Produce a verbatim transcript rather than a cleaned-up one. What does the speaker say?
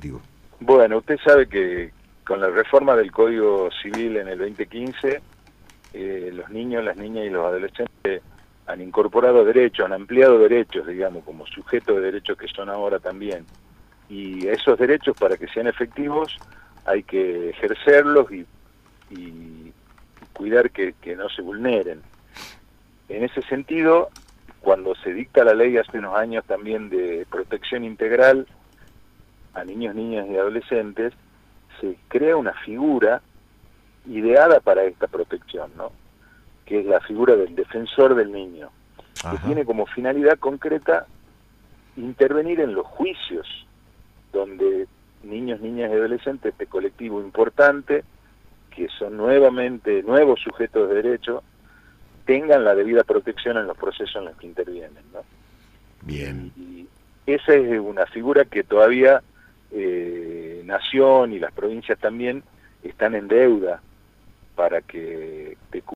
colectivo? Bueno, usted sabe que con la reforma del Código Civil en el veinte quince, eh, los niños, las niñas y los adolescentes han incorporado derechos, han ampliado derechos, digamos, como sujetos de derechos que son ahora también. Y esos derechos, para que sean efectivos, hay que ejercerlos y, y cuidar que, que no se vulneren. En ese sentido, cuando se dicta la ley hace unos años también de protección integral a niños, niñas y adolescentes, se crea una figura ideada para esta protección, ¿no? Que es la figura del defensor del niño, que Ajá. tiene como finalidad concreta intervenir en los juicios donde niños, niñas y adolescentes, este colectivo importante, que son nuevamente nuevos sujetos de derecho, tengan la debida protección en los procesos en los que intervienen, ¿no? Bien. Y, y esa es una figura que todavía eh, Nación y las provincias también están en deuda para que